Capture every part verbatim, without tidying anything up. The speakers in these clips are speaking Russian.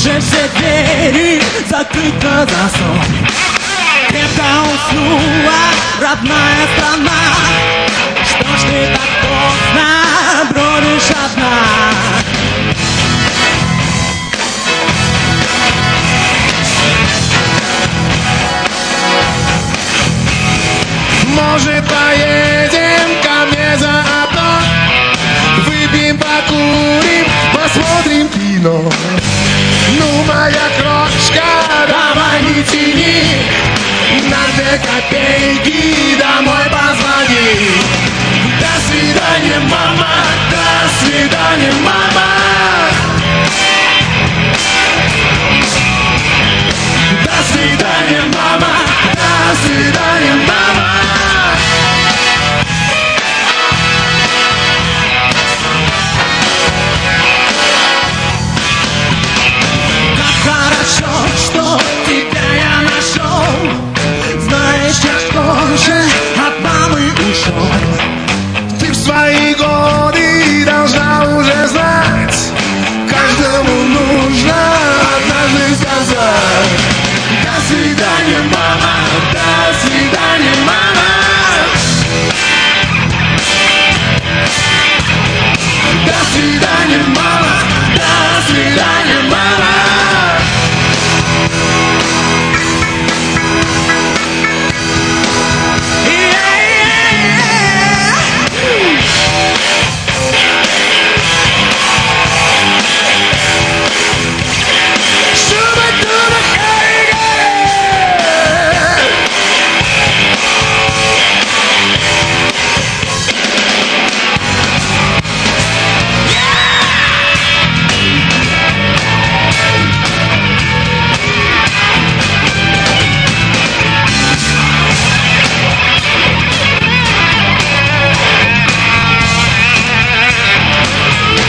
Уже все двери закрыт на засов. Крепко уснула родная страна. Что ж ты так поздно бродишь одна? Может, поедем ко мне заодно? Выпьем, покурим, посмотрим кино. Ну, моя крошка, давай не тяни, на две копейки домой позвони. До свидания, мама, до свидания, мама. До свидания, мама, до свидания, мама. Что тебя я нашел? Знаешь, я тоже от мамы ушел. Ты в свои годы должна уже знать, каждому нужно однажды сказать: до свидания, мама, до свидания, мама. До свидания, мама, до свидания, мама.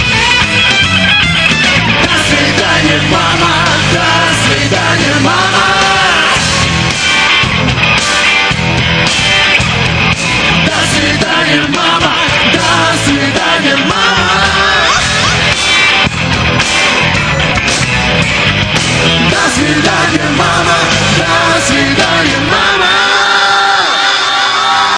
Мама, до свидания, мама.